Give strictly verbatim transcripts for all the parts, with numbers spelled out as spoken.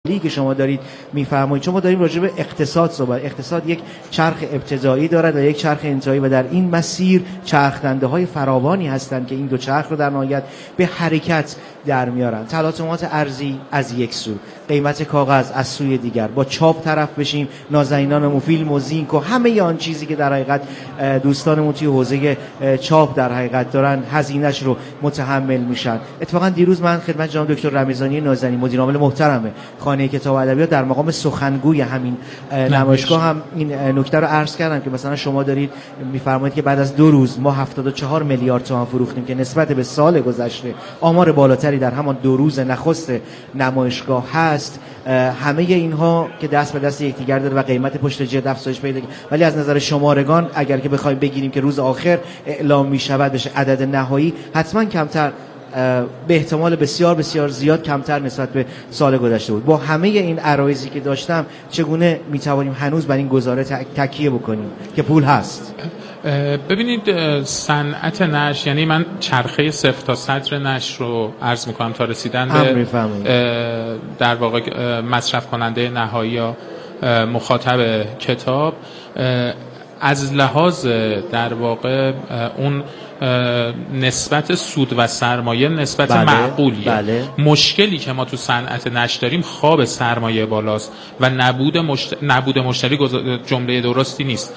که شما دارید میفرمایید، چون ما داریم راجع به اقتصاد صحبت. اقتصاد یک چرخ ابتدایی دارد و یک چرخ انتهایی و در این مسیر چرخدنده‌های فراوانی هستند که این دو چرخ رو در نهایت به حرکت در میارن. تلاطمات ارزی از یک سو، قیمت کاغذ از سوی دیگر، با چاپ طرف بشیم، نازنینان فیلم و زینک و همه آن چیزی که در حقیقت دوستانمون توی حوزه چاپ در حقیقت دارن هزینه‌اش رو متحمل میشن. اتفاقا دیروز من خدمت جناب دکتر رمضانی نازنین مدیر عامل محترم خانه کتاب و ادبیات در مقام سخنگوی همین نمایشگاه هم این نکته رو عرض کردم که مثلا شما دارید میفرمایید که بعد از دو روز ما هفتاد و چهار میلیارد تومان فروختیم که نسبت به سال گذشته آمار بالاتری در همان دو روز نخست نمایشگاه هست. همه اینها که دست به دست یکدیگر داره و قیمت پشت جلد افزایش پیدا کرده، ولی از نظر شمارگان اگر که بخوایم بگیریم که روز آخر اعلام میشود بشه عدد نهایی، حتما کمتر، به احتمال بسیار بسیار زیاد کمتر نسبت به سال گذشته بود. با همه این عرایضی که داشتم چگونه میتوانیم هنوز بر این گزاره تکیه بکنیم که پول هست؟ ببینید صنعت نشر، یعنی من چرخه صفر تا صدر نشر رو عرض میکنم تا رسیدن به در واقع مصرف کننده نهایی یا مخاطب کتاب، از لحاظ در واقع اون نسبت سود و سرمایه نسبت بله، معقولیه. بله. مشکلی که ما تو صنعت نشر داریم خواب سرمایه بالاست و نبود مشت... نبود مشتری جمله درستی نیست.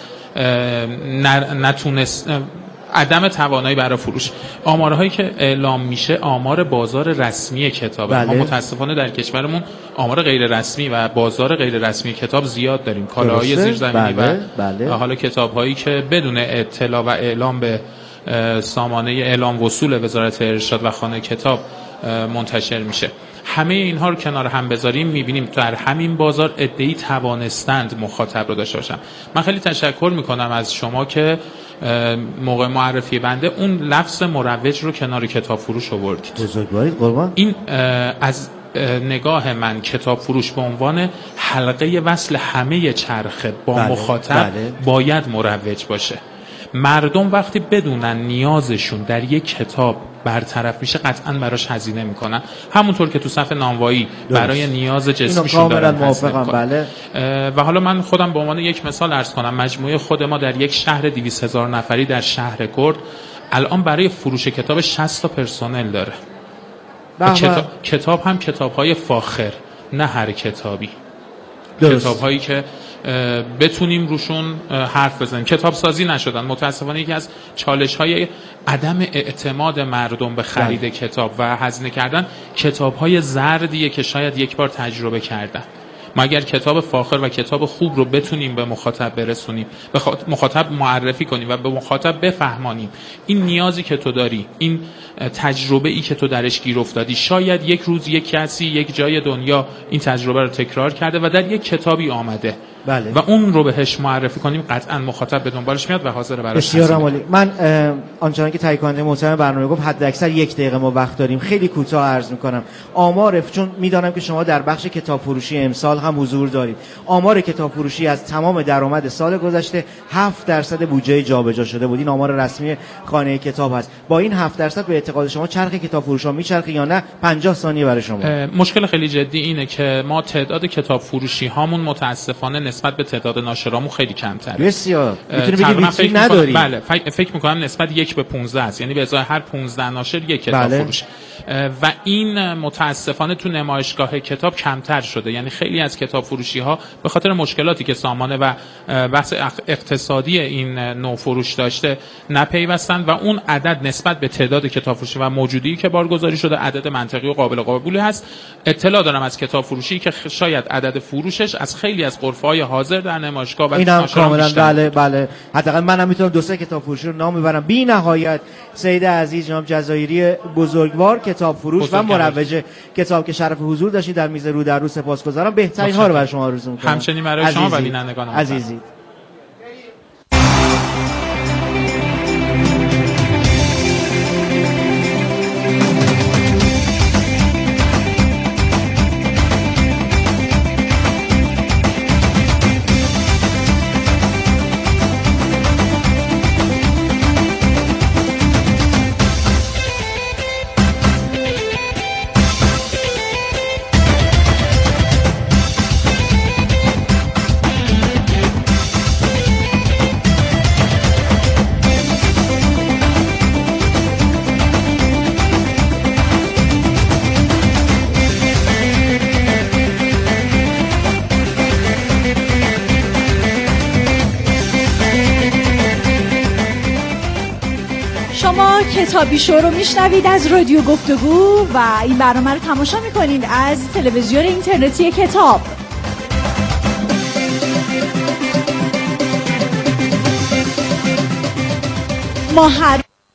نتونست عدم توانایی برای فروش. آمارهایی که اعلام میشه آمار بازار رسمی کتابه. بله. ما متاسفانه در کشورمون آمار غیر رسمی و بازار غیر رسمی کتاب زیاد داریم. کالاهای زیرزمینی بله. و بله. حالا کتابهایی که بدون اطلاع و اعلام به سامانه اعلام وصول وزارت ارشاد و خانه کتاب منتشر میشه. همه اینها رو کنار هم بذاریم میبینیم در همین بازار عده‌ای توانستند مخاطب رو داشته باشن. من خیلی تشکر میکنم از شما که موقع معرفی بنده اون لفظ مروج رو کنار کتاب فروش آوردید. بزرگوارید قربان. این از نگاه من کتاب فروش به عنوان حلقه وصل همه چرخه با بله، مخاطب بله. باید مروج باشه. مردم وقتی بدونن نیازشون در یک کتاب برطرف میشه قطعا براش هزینه میکنن، همونطور که تو صف نانوایی برای نیاز جسمیشون دارن هزینه میکنن. بله. و حالا من خودم به عنوان یک مثال عرض کنم، مجموعه خود ما در یک شهر دویست هزار نفری در شهر کرد الان برای فروش کتاب شصت تا پرسنل داره. کتاب, کتاب هم کتاب‌های فاخر، نه هر کتابی. کتاب‌هایی که بتونیم روشون حرف بزنیم. کتاب سازی نشدن. متاسفانه یکی از چالش‌های عدم اعتماد مردم به خرید ده. کتاب و هزینه کردن کتاب‌های زردیه که شاید یک بار تجربه کردن. ما اگر کتاب فاخر و کتاب خوب رو بتونیم به مخاطب برسونیم، به مخاطب معرفی کنیم و به مخاطب بفهمانیم این نیازی که تو داری، این تجربه ای که تو درش گیر افتادی، شاید یک روز یک کسی یک جای دنیا این تجربه رو تکرار کرده و در یک کتابی آمده. بله. و اون رو بهش معرفی کنیم، قطعا مخاطب به دنبالش میاد و حاضر براش. بسیار عالی. من آنچنان که تهیه کننده محترم برنامه گفت حد اکثر یک دقیقه ما وقت داریم، خیلی کوتاه عرض میکنم. آمار، چون میدانم که شما در بخش کتاب فروشی امسال هم حضور دارید، آمار کتاب فروشی از تمام درآمد سال گذشته هفت درصد بودجه جابجا شده بود. این آمار رسمی خانه کتاب هست. با این هفت درصد به اعتقاد شما چرخ کتاب فروش ها میچرخه یا نه؟ پنجاه ثانیه برای شما. مشکل خیلی جدی اینه که ما تعداد کتاب فروشی هامون متاسفانه نسبت به تعداد ناشرامون خیلی کمتره. بسیار. میتونی بگی ویترین نداری. بله، فکر میکنم نسبت یک به پانزده است. یعنی به ازای هر پانزده ناشر یک کتاب بله. فروش. و این متاسفانه تو نمایشگاه کتاب کمتر شده. یعنی خیلی از کتاب فروشی ها به خاطر مشکلاتی که سامانه و بحث اقتصادی این نوع فروش داشته نپیوستن و اون عدد نسبت به تعداد کتاب فروشی و موجودی که بارگذاری شده عدد منطقی و قابل قبولی هست. اطلاع دارم از کتاب فروشی که شاید عدد فروشش از خیلی از غرفه‌های حاضر در نمایشگاه و اینم کاملا بله بله. حداقل منم میتونم دو سه کتاب فروشی رو نام ببرم. بی نهایت سید عزیز جناب جزایری بزرگوار کتاب فروش و مروج کتاب که شرف حضور داشتید در میز رو در رو، سپاسگزارم. بهترین ها رو برای شما آرزو می‌کنم. همچنین برای شما و بینندگان عزیزی. کتابی شو رو میشنوید از رادیو گفتگو و این برنامه رو تماشا میکنید از تلویزیون اینترنتی کتاب. ما هر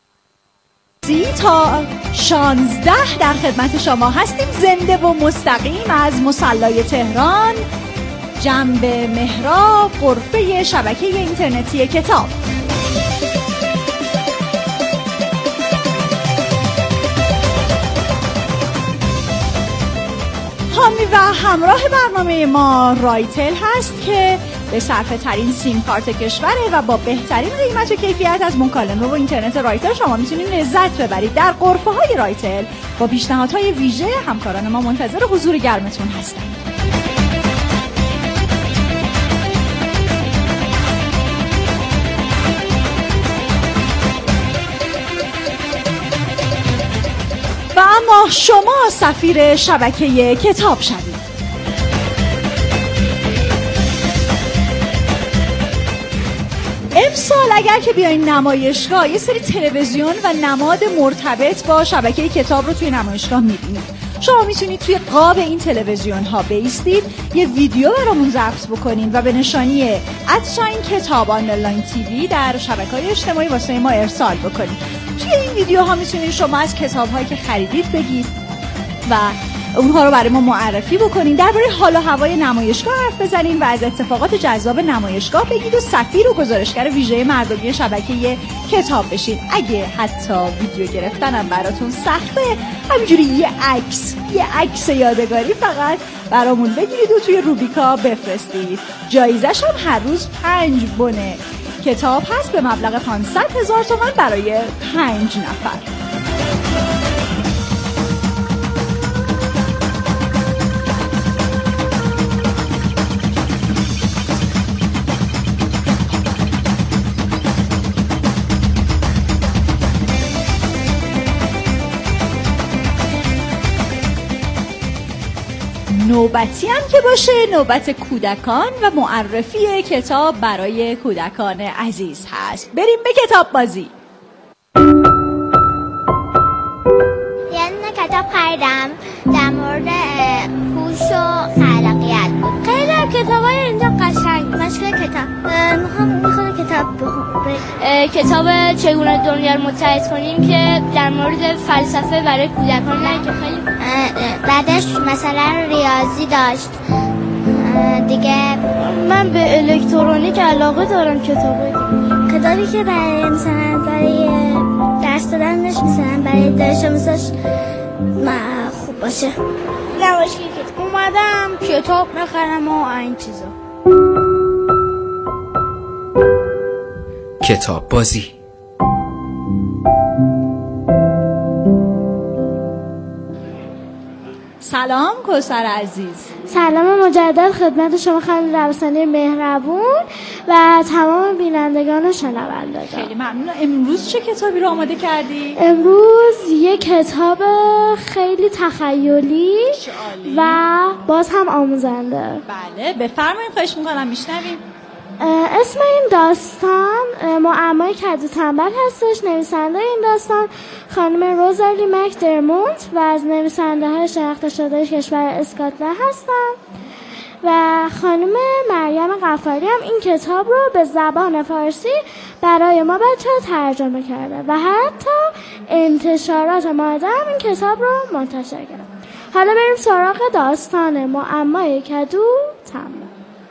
تا شانزده در خدمت شما هستیم، زنده و مستقیم از مصلی تهران، جنب محراب، غرفه شبکه اینترنتی کتاب. حامی و همراه برنامه ما رایتل هست که به صرفه ترین سیم کارت کشوره و با بهترین قیمت و کیفیت از مکالمه و اینترنت رایتل شما میتونید لذت ببرید. در غرفه های رایتل با پیشنهادهای ویژه همکاران ما منتظر حضور گرمتون هستند. و اما شما سفیر شبکه کتاب شدید. امسال اگر که بیاین نمایشگاه، یه سری تلویزیون و نماد مرتبط با شبکه کتاب رو توی نمایشگاه میبینید. شما میتونید توی قاب این تلویزیون ها بیستید، یه ویدیو برامون ضبط بکنید و به نشانی ادساین کتاب آنلاین تیوی در شبکه‌های اجتماعی واسه ما ارسال بکنید. توی این ویدیوها میتونید شما از کتاب‌هایی که خریدید بگید و اونها رو برای ما معرفی بکنین، درباره حال و هوای نمایشگاه حرف بزنین و از اتفاقات جذاب نمایشگاه بگید و سفیر و گزارشگر ویژه مردمی شبکه کتاب بشین. اگه حتی ویدیو گرفتنم براتون سخته، همینجوری یه عکس یه عکس یادگاری فقط برامون بگیرید و توی روبیکا بفرستید. جایزش هم هر روز پنج بونه کتاب هست به مبلغ پانصد هزار تومان برای پنج نفر. نوبتی هم که باشه نوبت کودکان و معرفی کتاب برای کودکان عزیز هست. بریم به کتاب بازی. یه کتاب خریدم در مورد هوش و خلاقیت بود. خیلی هم کتاب های اینجا قشنگ. مشکل کتاب میخوام میخوام کتاب بخونم. کتاب چگونه دنیا رو متحد کنیم که در مورد فلسفه برای کودکان که خیلی بعدش مثلا ریاضی داشت دیگه. من به الکترونیک علاقه دارم. کتابی کتابی که برای مثلا برای درس دادنش مثلا برای دانش آموزش خوب باشه. نمایشگاه کتاب اومدم کتاب بخرم و این چیزا. کتاب بازی. سلام کوثر عزیز. سلام مجدد خدمت شما خانم نویسنده مهربون و تمام بینندگان و شنوندگان. خیلی ممنون. امروز چه کتابی رو آماده کردی؟ امروز یک کتاب خیلی تخیلی و باز هم آموزنده. بله بفرمایید، خواهش میکنم میشنویم. اسم این داستان معمای کد و تنبل هستش. نویسنده این داستان خانم روزالی مکدرمونت و از نویسنده های شناخته شده کشور اسکاتلند هستن و خانم مریم غفاری هم این کتاب رو به زبان فارسی برای ما بچه ها ترجمه کرده و حتی انتشارات ماده هم این کتاب رو منتشر کرده. حالا بریم سراغ داستان معمای کد و تنبل.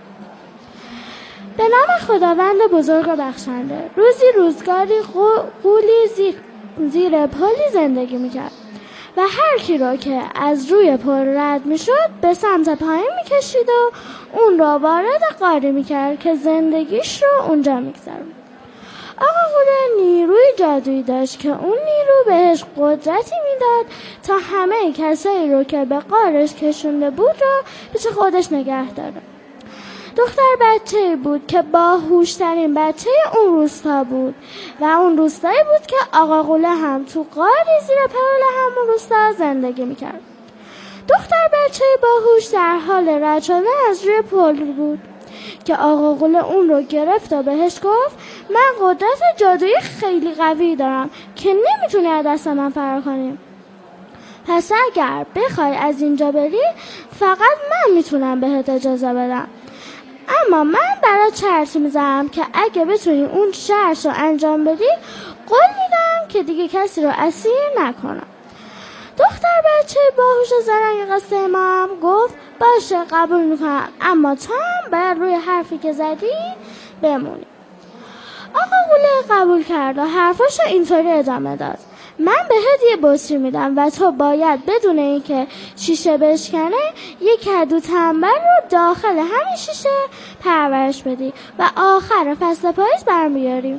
به نام خداوند بزرگ و بخشنده. روزی روزگاری غولی زیر, زیر پلی زندگی میکرد و هر کی رو که از روی پل رد میشد به سمت پایین میکشید و اون رو وارد غاری میکرد که زندگیش رو اونجا میگذرون. آقا غوله نیروی جادویی داشت که اون نیرو بهش قدرتی میداد تا همه کسایی رو که به غارش کشونده بود رو پیش خودش نگه داره. دختر بچه‌ای بود که باهوش‌ترین بچه اون روستا بود و اون روستایی بود که آقا غوله هم تو غاری زیر پل همون روستا زندگی میکرد. دختر بچه باهوش در حال رد شدن از روی پل بود که آقا غوله اون رو گرفت و بهش گفت من قدرت جادویی خیلی قوی دارم که نمیتونی از دست من فرار کنی. پس اگر بخوای از اینجا بری فقط من میتونم بهت اجازه بدم. اما من برات شرط میذارم که اگه بتونی اون شرط رو انجام بدی قول میدم که دیگه کسی رو اسیر نکنم. دختر بچه باهوش زرنگ قصه ما هم گفت باشه قبول میکنم، اما تو هم باید روی حرفی که زدی بمونی. آقا غوله قبول کرد و حرفاشو اینطوری ادامه داد: من بهت یه بطری میدم و تو باید بدون اینکه شیشه بشکنه یک کدو تنبل رو داخل همین شیشه پرورش بدی و آخر فصل پاییز برمیاری.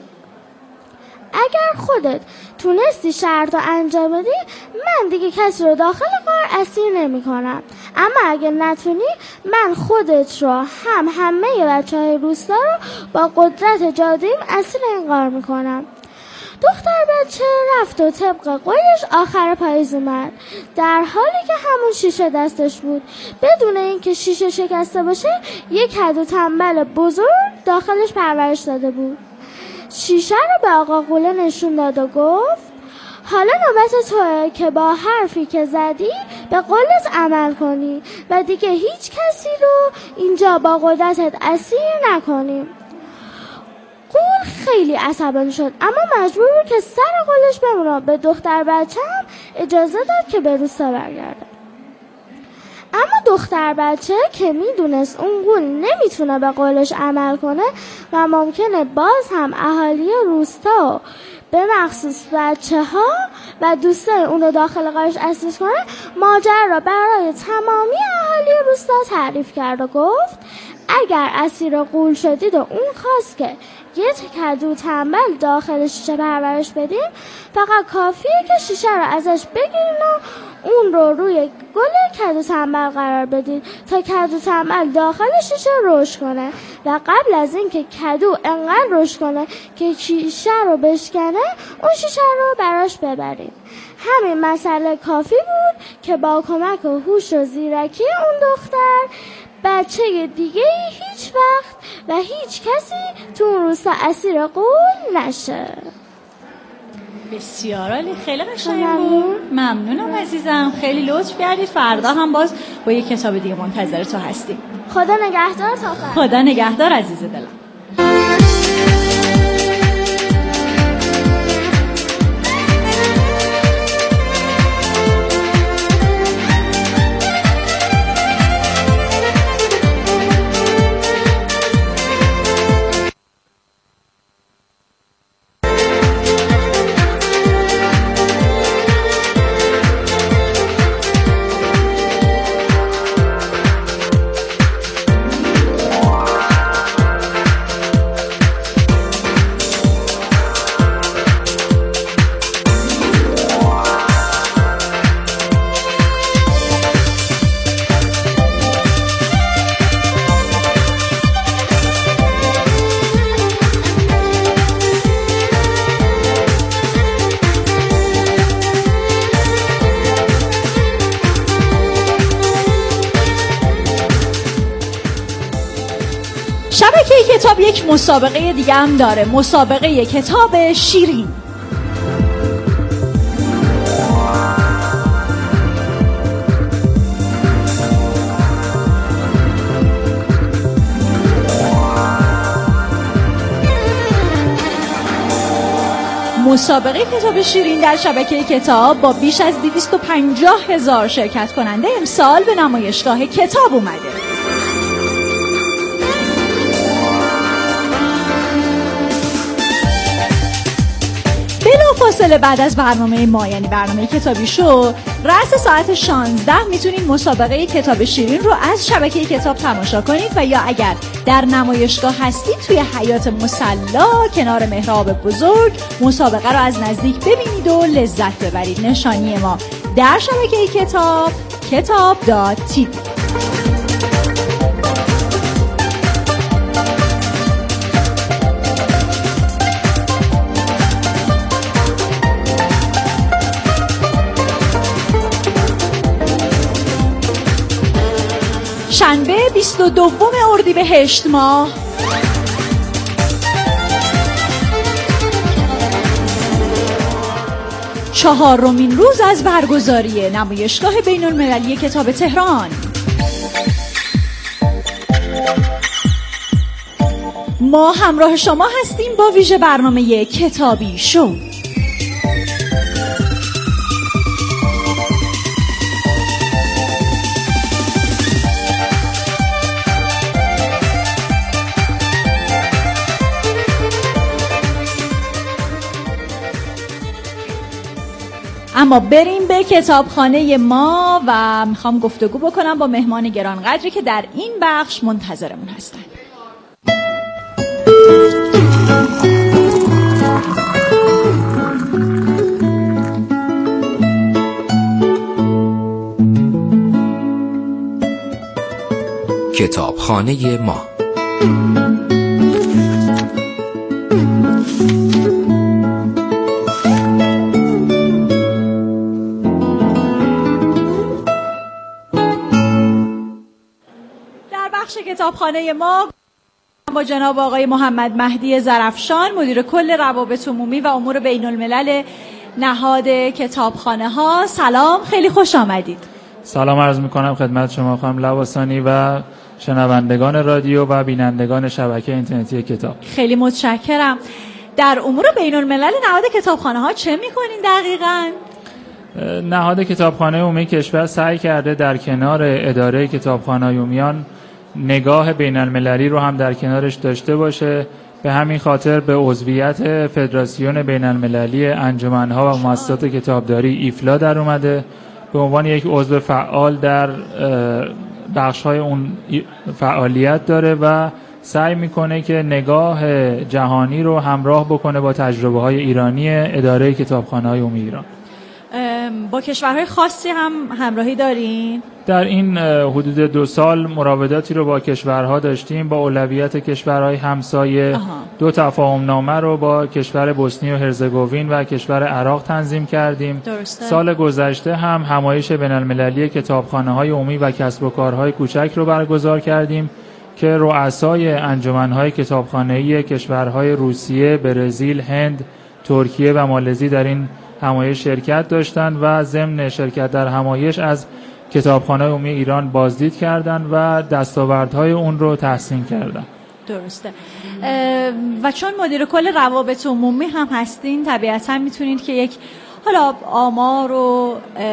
اگر خودت تونستی شرط رو انجام بدی من دیگه کسی رو داخل غار اسیر نمی کنم، اما اگه نتونی من خودت رو هم همه بچه های روستا رو با قدرت جادوییم اسیر این غار می کنم. دختر بچه رفت و طبق قولش آخر پاییز اومد. در حالی که همون شیشه دستش بود بدون اینکه شیشه شکسته باشه یک کدو تنبل بزرگ داخلش پرورش داده بود. شیشه رو به آقا غوله نشون داد و گفت حالا نوبت توئه که با حرفی که زدی به قولت عمل کنی و دیگه هیچ کسی رو اینجا با قدرتت اسیر نکنی. غول خیلی عصبانی شد اما مجبور بود که سر قولش بمونه. به دختر بچه هم اجازه داد که به روستا برگرده. اما دختر بچه که میدونست اون غول نمیتونه به قولش عمل کنه و ممکنه باز هم اهالی روستا به مخصوص بچه ها و دوستای اون رو داخل غارش اسیر کنه، ماجرا را برای تمامی اهالی روستا تعریف کرد و گفت اگر اسیر غول شدید و اون خواست که یه کدو تنبل داخل شیشه پرورش بدیم فقط کافیه که شیشه رو ازش بگیرین و اون رو روی گل کدو تنبل قرار بدید تا کدو تنبل داخل شیشه رشد کنه و قبل از اینکه کدو انقدر رشد کنه که شیشه رو بشکنه اون شیشه رو براش ببرید. همین مسئله کافی بود که با کمک و هوش و زیرکی اون دختر بچه دیگه هیچ وقت و هیچ کسی تو اون روستا اسیر غول نشه. بسیار عالی، خیلی قشنگ بود. ممنونم عزیزم، خیلی لطف کردید. فردا هم باز با یک کتاب دیگه منتظر تو هستیم. خدا نگهدار. تا فردا. خدا نگهدار عزیز دلم. شبکه کتاب یک مسابقه دیگه هم داره، مسابقه کتاب شیرین. مسابقه کتاب شیرین در شبکه کتاب با بیش از دویست و پنجاه هزار شرکت کننده امسال به نمایشگاه کتاب اومده. بلافاصله بعد از برنامه ما، یعنی برنامه کتابی شو، رأس ساعت شانزده میتونید مسابقه کتاب شیرین رو از شبکه کتاب تماشا کنید و یا اگر در نمایشگاه هستید توی حیاط مصلا کنار محراب بزرگ مسابقه رو از نزدیک ببینید و لذت ببرید. نشانی ما در شبکه کتاب کتاب دات تی وی. شنبه بیست و دوم اردیبهشت ماه چهارمین روز از برگزاری نمایشگاه بین المللی کتاب تهران. ما همراه شما هستیم با ویژه برنامه کتابی شو. اما بریم به کتابخانه ما و میخوام گفتگو بکنم با مهمان گرانقدری که در این بخش منتظرمون هستن. کتابخانه ما. کتابخانه ما با جناب آقای محمد مهدی ظرفشان، مدیر کل روابط عمومی و امور بین الملل نهاد کتابخانه ها. سلام، خیلی خوش آمدید. سلام عرض میکنم خدمت شما خانم لواسانی و شنوندگان رادیو و بینندگان شبکه اینترنتی کتاب. خیلی متشکرم. در امور بین الملل نهاد کتابخانه ها چه میکنین دقیقاً؟ نهاد کتابخانه عمومی کشور سعی کرده در کنار اداره کتابخانه عمومیان نگاه بین المللی رو هم در کنارش داشته باشه. به همین خاطر به عضویت فدراسیون بین المللی انجمن‌ها و مؤسسات کتابداری ایفلا در اومده. به عنوان یک عضو فعال در بخش‌های اون فعالیت داره و سعی میکنه که نگاه جهانی رو همراه بکنه با تجربه‌های ایرانی اداره کتابخانه‌های عمومی ایران. با کشورهای خاصی هم همراهی دارین؟ در این حدود دو سال مراوداتی رو با کشورها داشتیم. با اولویت کشورهای همسایه آها. دو تفاهم نامه رو با کشور بوسنی و هرزگوین و کشور عراق تنظیم کردیم. درسته. سال گذشته هم همایش بین المللی کتابخانه‌های عمومی و کسب و کارهای کوچک رو برگزار کردیم که رؤسای انجمن‌های کتابخانه‌ای کشورهای روسیه، برزیل، هند، ترکیه و مالزی در این همایش شرکت داشتند و ضمن شرکت در همایش از کتابخانه عمومی ایران بازدید کردند و دستاوردهای اون رو تحسین کردند. درسته. و چون مدیر کل روابط عمومی هم هستین طبیعتاً میتونید که یک حالا آمار و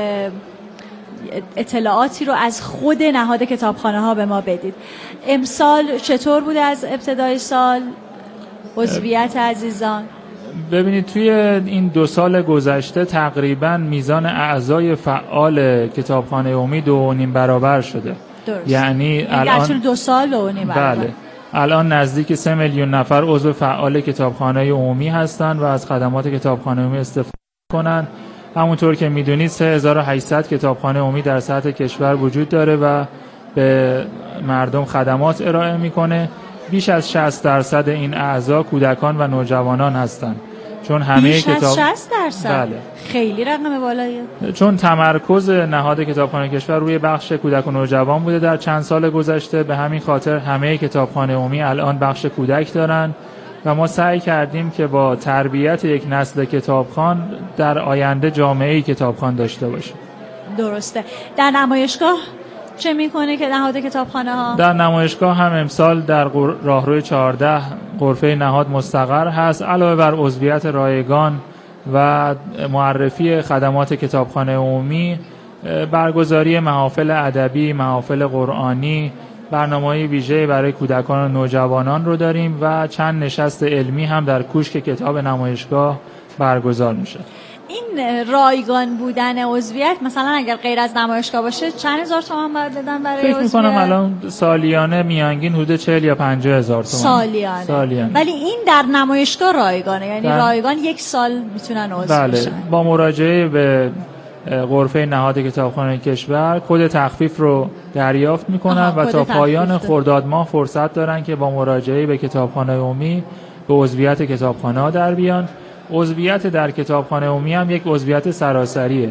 اطلاعاتی رو از خود نهاد کتابخانه ها به ما بدید. امسال چطور بوده از ابتدای سال عضویت عزیزان؟ ببینید توی این دو سال گذشته تقریبا میزان اعضای فعال کتابخانه عمومی دو و نیم برابر شده. درست. یعنی الان در طول دو سال دو و نیم برابر. بله. الان نزدیک سه میلیون نفر عضو فعال کتابخانه عمومی هستند و از خدمات کتابخانه عمومی استفاده کنند. همونطور که میدونید سه هزار و هشتصد کتابخانه عمومی در سطح کشور وجود داره و به مردم خدمات ارائه میکنه. بیش از شصت درصد این اعضا کودکان و نوجوانان هستند. چون همه بیش کتاب از شصت درصد بله. خیلی رقم بالاییه. چون تمرکز نهاد کتابخانه کشور روی بخش کودک و نوجوان بوده در چند سال گذشته، به همین خاطر همه کتابخانه عمومی الان بخش کودک دارن و ما سعی کردیم که با تربیت یک نسل کتابخوان در آینده جامعه‌ای کتابخوان داشته باشیم. درسته. در نمایشگاه چه میکنه که نهاد کتابخانه ها؟ در نمایشگاه هم امسال در راهروی چهارده غرفه نهاد مستقر هست. علاوه بر عضویت رایگان و معرفی خدمات کتابخانه عمومی، برگزاری محافل ادبی، محافل قرآنی، برنامه‌های ویژه برای کودکان و نوجوانان رو داریم و چند نشست علمی هم در کوشک کتاب نمایشگاه برگزار میشه. این رایگان بودن عضویت مثلا اگر غیر از نمایشگاه باشه چند هزار تومان باید بدن برای عضویت؟ فکر می‌کنم الان سالیانه میانگین حدود چهل یا پنجاه هزار تومان سالیانه. سالیانه. ولی این در نمایشگاه رایگانه، یعنی در... رایگان یک سال میتونن عضو بله. بشن. با مراجعه به غرفه نهاد کتابخانه کشور کد تخفیف رو دریافت میکنن و تا پایان خرداد ماه فرصت دارن که با مراجعه به کتابخانه عمومی به عضویت کتابخانه در بیان. عضویت در کتابخانه عمومی هم یک عضویت سراسریه،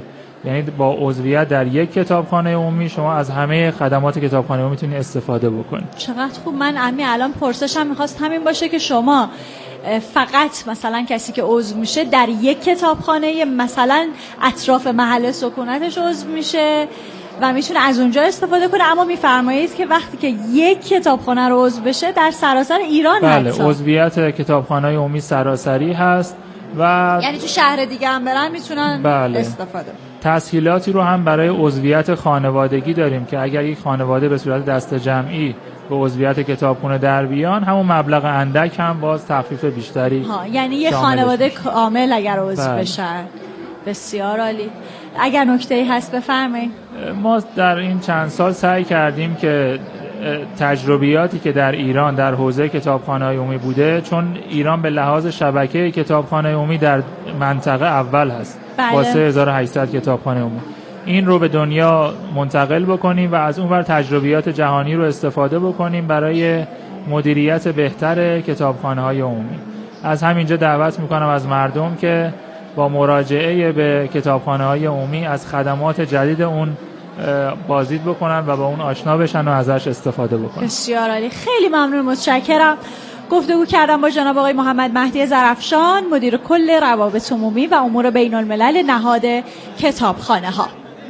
یعنی با عضویت در یک کتابخانه عمومی شما از همه خدمات کتابخانه عمومی میتونید استفاده بکنید. چقدر خوب. من امی الان پرسشم میخواست همین باشه که شما فقط مثلا کسی که عضو میشه در یک کتابخانه مثلا اطراف محل سکونتش عضو میشه و میتونه از اونجا استفاده کنه، اما میفرمایید که وقتی که یک کتابخانه رو عضو بشه در سراسر ایران بله حتی. عضویت کتابخانه عمومی سراسری هست و یعنی تو شهر دیگه هم برن میتونن بله. استفاده. تسهیلاتی رو هم برای عضویت خانوادگی داریم که اگر یک خانواده به صورت دسته جمعی به عضویت کتابخونه در بیان، همون مبلغ اندک هم باز تخفیف بیشتری ها، یعنی یه خانواده کامل اگر عضو بله. بشن. بسیار عالی. اگر نکته‌ای هست بفرمایید. ما در این چند سال سعی کردیم که تجربیاتی که در ایران در حوزه کتابخانه‌های عمومی بوده، چون ایران به لحاظ شبکه کتابخانه عمومی در منطقه اول هست بله. با سه هزار و هشتصد کتابخانه عمومی، این رو به دنیا منتقل بکنیم و از اون ور تجربیات جهانی رو استفاده بکنیم برای مدیریت بهتر کتابخانه‌های عمومی. از همینجا دعوت میکنم از مردم که با مراجعه به کتابخانه‌های عمومی از خدمات جدید اون بازدید بکنن و با اون آشنا بشن و ازش استفاده بکنن. بسیار عالی. خیلی ممنون، متشکرم. گفتگو کردم با جناب آقای محمد مهدی ظرفشان، مدیر کل روابط عمومی و امور بین الملل نهاد کتابخانه ها.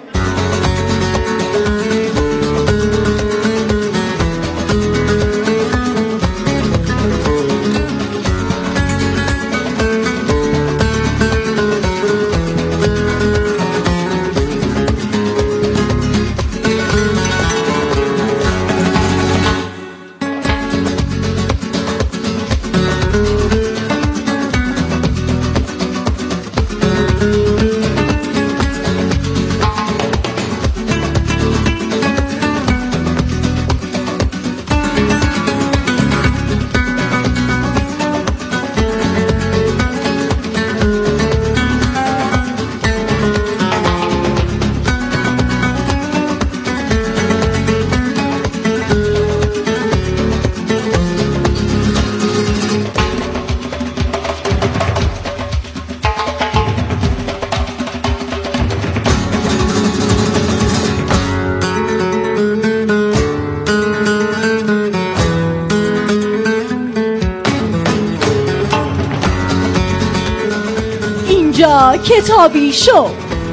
کتابی شو.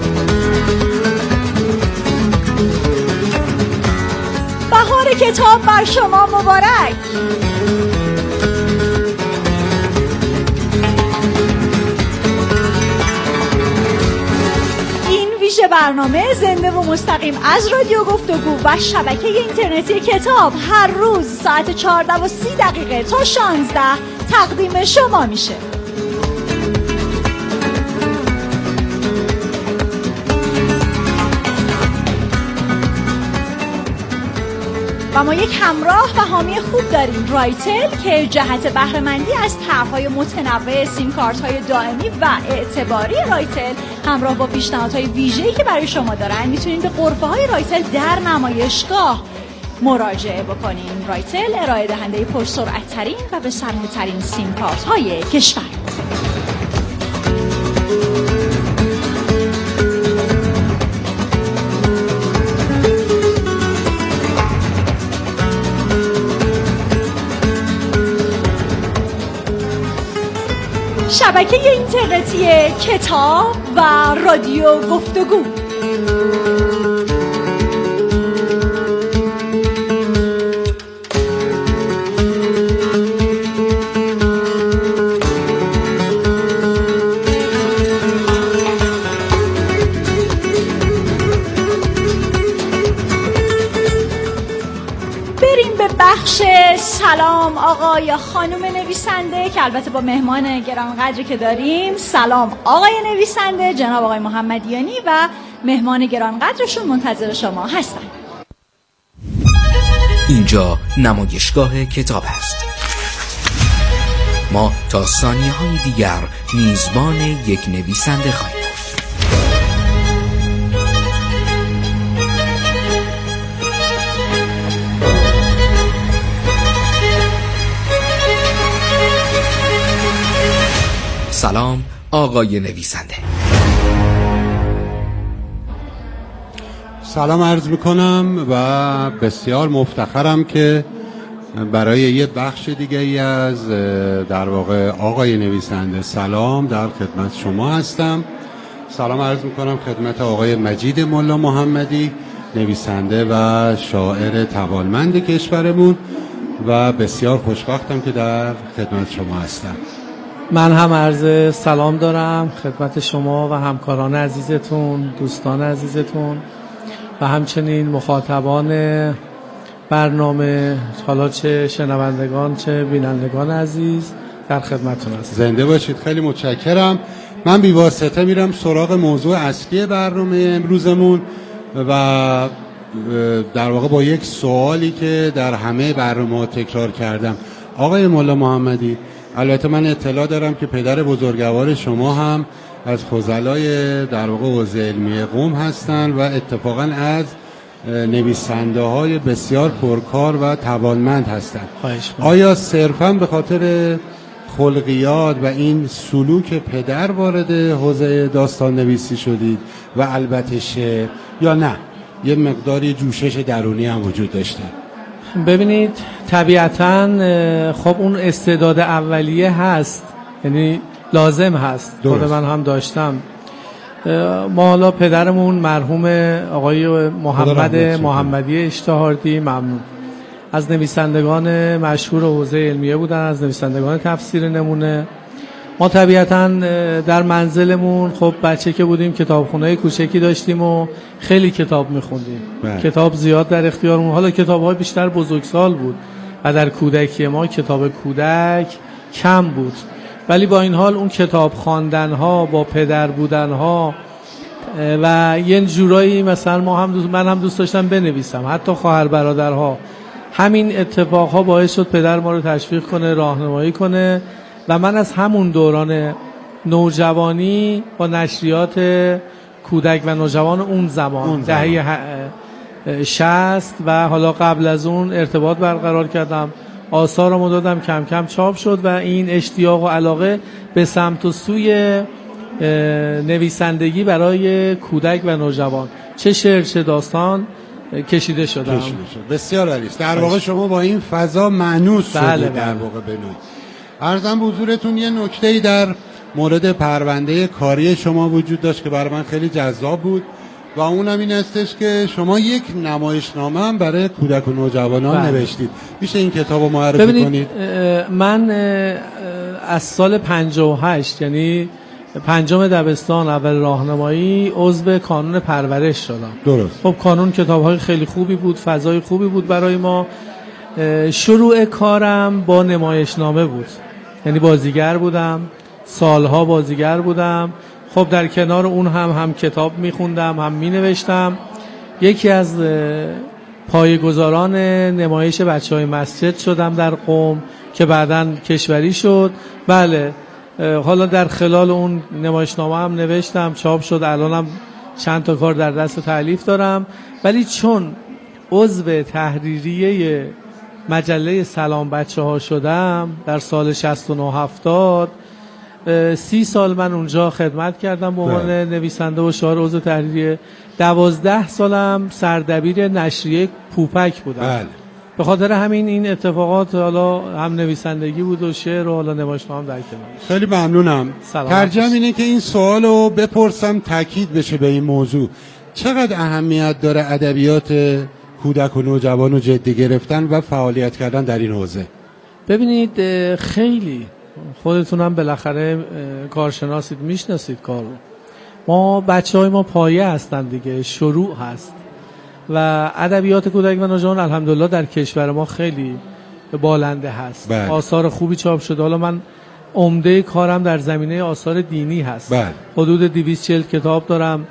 بهار کتاب بر شما مبارک. این ویژه برنامه زنده و مستقیم از رادیو گفتگو و شبکه اینترنتی کتاب هر روز ساعت چهارده و سی دقیقه تا شانزده تقدیم شما میشه. و ما یک همراه و حامی خوب داریم، رایتل، که جهت بهره‌مندی از طرح‌های متنوع سیم کارت‌های دائمی و اعتباری رایتل همراه با پیشنهادهای ویژه‌ای که برای شما دارن میتونید به غرفه‌های رایتل در نمایشگاه مراجعه بکنین. رایتل ارائه دهنده پرسرعت‌ترین و به سرمایه‌ترین سیم کارت‌های کشور. شبکه اینترنتی کتاب و رادیو گفتگو. بخش سلام آقای خانم نویسنده که البته با مهمان گرانقدری که داریم. سلام آقای نویسنده، جناب آقای محمدیانی و مهمان گرانقدرشون منتظر شما هستن. اینجا نمایشگاه کتاب است. ما تا ثانیه های دیگر میزبان یک نویسنده خواهیم. سلام آقای نویسنده. سلام عرض میکنم و بسیار مفتخرم که برای یه بخش دیگه ای از در واقع آقای نویسنده سلام در خدمت شما هستم. سلام عرض میکنم خدمت آقای مجید ملا محمدی، نویسنده و شاعر توانمند کشورمون و بسیار خوشبختم که در خدمت شما هستم. من هم عرض سلام دارم خدمت شما و همکاران عزیزتون، دوستان عزیزتون و همچنین مخاطبان برنامه، حالا چه شنوندگان چه بینندگان عزیز، در خدمتتون هستم. زنده باشید. خیلی متشکرم. من بی واسطه میرم سراغ موضوع اصلی برنامه امروزمون و در واقع با یک سوالی که در همه برنامه‌ها تکرار کردم. آقای مولا محمدی، البته من اطلاع دارم که پدر بزرگوار شما هم از فضلای در واقع حوزه علمی قم هستن و اتفاقا از نویسنده های بسیار پرکار و توانمند هستند. آیا صرفا به خاطر خلقیات و این سلوک پدر وارد حوزه داستان نویسی شدید و البته شعر، یا نه یه مقداری جوشش درونی هم وجود داشته؟ ببینید طبیعتاً خب اون استعداد اولیه هست، یعنی لازم هست. خود من هم داشتم. ما حالا پدرمون مرحوم آقای محمد محمدی اشتهاردی، ممنون، از نویسندگان مشهور حوزه علمیه بودن، از نویسندگان تفسیر نمونه. ما طبیعتاً در منزلمون خب بچه که بودیم کتابخونه کوچکی داشتیم و خیلی کتاب میخوندیم. کتاب زیاد در اختیارمون. حالا کتاب‌های بیشتر بزرگسال بود و در کودکی ما کتاب کودک کم بود، ولی با این حال اون کتاب خواندن‌ها با پدر بودن‌ها و یه جورایی مثلا ما هم دوست من هم دوست داشتم بنویسم، حتی خواهر برادرها. همین اتفاقها باعث شد پدر ما رو تشویق کنه، راهنمایی کنه و من از همون دوران نوجوانی با نشریات کودک و نوجوان اون زمان, اون زمان. دهه شصت و حالا قبل از اون ارتباط برقرار کردم، آثارمو دادم، کم کم چاپ شد و این اشتیاق و علاقه به سمت و سوی نویسندگی برای کودک و نوجوان، چه شعر چه داستان، کشیده شدم. کشیده شد. بسیار عالی است. در واقع شما با این فضا مانوس شدید. بله در واقع به نوعی. عرضم به حضورتون یه نکته‌ای در مورد پرونده کاری شما وجود داشت که برای من خیلی جذاب بود و اونم این استش که شما یک نمایشنامه هم برای کودک و نوجوانان بله. نوشتید. میشه این کتاب رو معرفی ببینید کنید؟ من از سال پنجاه و هشت یعنی پنجم دبستان اول راهنمایی عضو کانون پرورش شدم. درست. خب کانون کتاب‌های خیلی خوبی بود، فضای خوبی بود برای ما. شروع کارم با نمایشنامه بود، یعنی بازیگر بودم، سالها بازیگر بودم. خب در کنار اون هم هم کتاب میخوندم هم مینوشتم. یکی از پایه‌گذاران نمایش بچه‌های مسجد شدم در قم که بعداً کشوری شد. بله، حالا در خلال اون نمایشنامه هم نوشتم، چاپ شد، الانم چند تا کار در دست تألیف دارم. ولی چون عضو تحریریه مجله سلام بچه ها شدم در سال شصت و نه هفتاد، سی سال من اونجا خدمت کردم به عنوان نویسنده و شاعر عضو تحریریه. دوازده سالم سردبیر نشریه پوپک بودم. بله. به خاطر همین این اتفاقات، حالا هم نویسندگی بود و شعر و حالا نمایشنامه در کنار. خیلی ممنونم. ترجمه اینه که این سوالو بپرسم تاکید بشه به این موضوع. چقدر اهمیت داره ادبیات کودک و نوجوان رو جدی گرفتن و فعالیت کردن در این حوزه؟ ببینید خیلی خودتونم بالاخره کارشناسید، میشناسید کارو. ما بچهای ما پایه هستن دیگه، شروع هست و ادبیات کودک و نوجوان الحمدلله در کشور ما خیلی بالنده هست. بله. آثار خوبی چاپ شده. حالا من عمده کارم در زمینه آثار دینی هست. بله. حدود دویست و چهل کتاب دارم،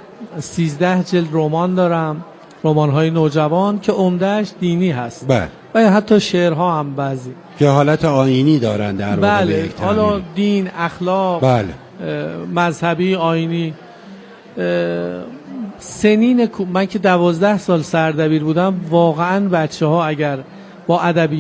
سیزده جلد رمان دارم، رمان‌های نوجوان که عمده‌اش دینی هست. بله. و حتی شعرها هم بعضی که حالت آیینی دارن در واقع. بله، حالا دین، اخلاق، بله. مذهبی، آیینی. سنین من که دوازده سال سردبیر بودم، واقعا بچه ها اگر با ادبی